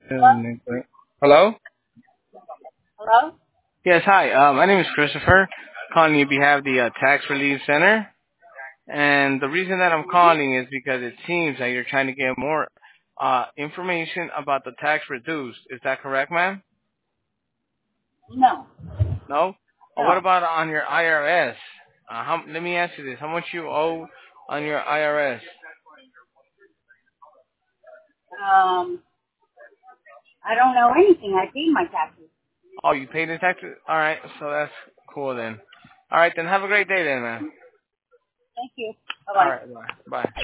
Hello? Hello? Hello? Yes, hi. My name is Christopher, calling you behalf of the Tax Relief Center. And the reason that I'm calling is because it seems that you're trying to get more information about the tax reduced. Is that correct, ma'am? No. No? Or what No. about on your IRS? Let me ask you this. How much you owe on your IRS? I don't know anything. I paid my taxes. Oh, you paid the taxes? All right, so that's cool then. All right, then have a great day then, man. Thank you. All Bye-bye. right, bye. Bye.